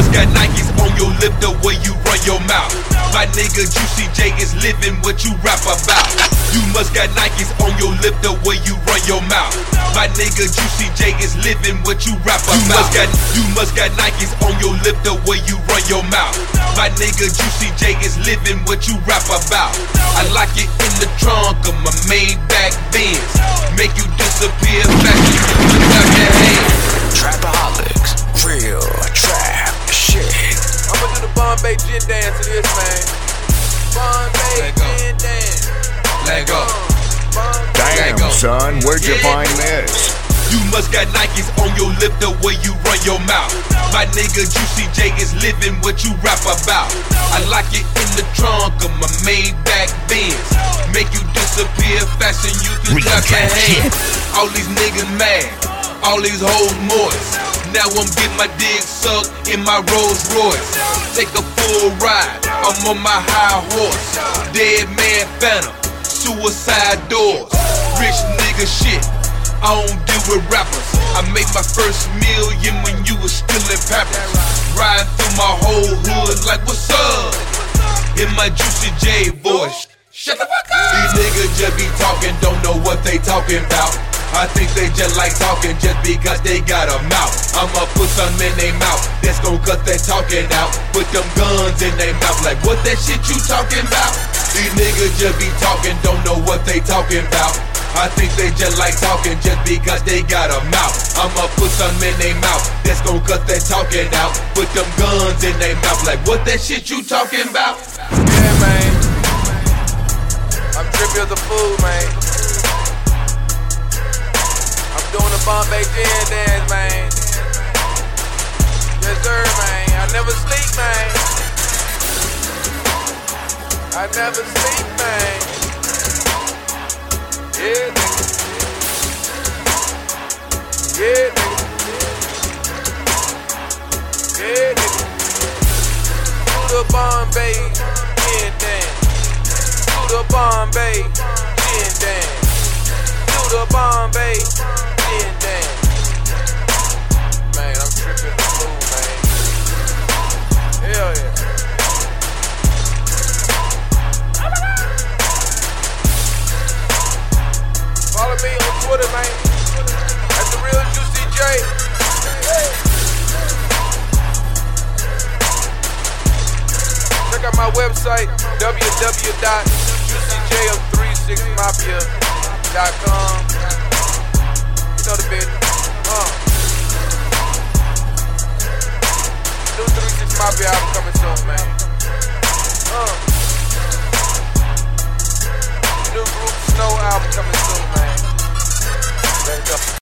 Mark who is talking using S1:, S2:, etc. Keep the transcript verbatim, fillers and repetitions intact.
S1: must got Nikes on your lip the way you run your mouth. My nigga Juicy J is living what you rap about. You must got Nikes on your lip the way you run your mouth. My nigga Juicy J is living what you rap about. You must got, you must got Nikes on your lip the way you run your mouth. My nigga Juicy J is living what you rap about. I like it in the trunk of my Maybach Benz. Make you disappear faster than you clap your hands.
S2: Trapaholics, real trap shit.
S3: I'ma do the Bombay gin dance to this, man. Bombay gin dance.
S1: Let go.
S2: Damn, son, where'd you find this?
S1: You must got Nikes on your lip the way you run your mouth. My nigga Juicy J is living what you rap about. I like it in the trunk of my Maybach Benz. Make you disappear faster than you can clap your hands. All these niggas mad, all these hoes moist. Now I'm getting my dick sucked in my Rolls Royce. Take a full ride, I'm on my high horse. Dead man phantom, suicide doors. Rich nigga shit, I don't deal with rappers. I made my first million when you was still in Pappers. Riding through my whole hood like what's up? In my Juicy J voice. Shut the fuck up! These niggas just be talking, don't know what they talking about. I think they just like talking just because they got a mouth. I'ma put something in their mouth that's gon' cut that talking out. Put them guns in their mouth like what that shit you talking about? These niggas just be talking, don't know what they talking about. I think they just like talking just because they got a mouth. I'ma put something in their mouth that's gon' cut that talking out. Put them guns in their mouth like what that shit you talking about?
S3: Yeah, man. I'm trippy as a fool, man. I'm doing the Bombay gin dance, man. Yes, sir, man. I never sleep, man. I never sleep, man. Yeah, nigga. Yeah, nigga. Yeah, nigga. Do the Bombay gin dance. Do the Bombay gin dance. Do the Bombay gin dance. Man, I'm tripping the fool, man. Hell yeah. Follow me on Twitter, man. That's the real Juicy J. Check out my website, w w w dot juicy j of three six mafia dot com. You know the business. Uh. New three six Mafia album coming soon, man. Uh. New group Snow album coming soon, man. Let's go.